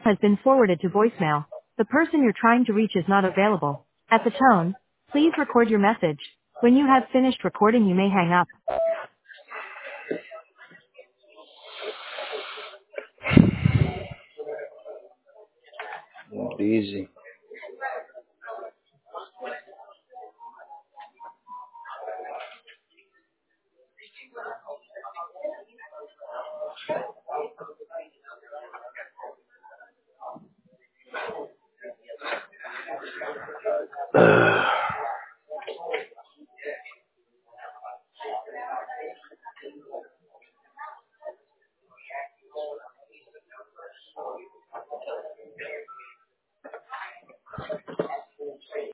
has been forwarded to voicemail. The person you're trying to reach is not available. At the tone, please record your message. When you have finished recording, you may hang up. Easy.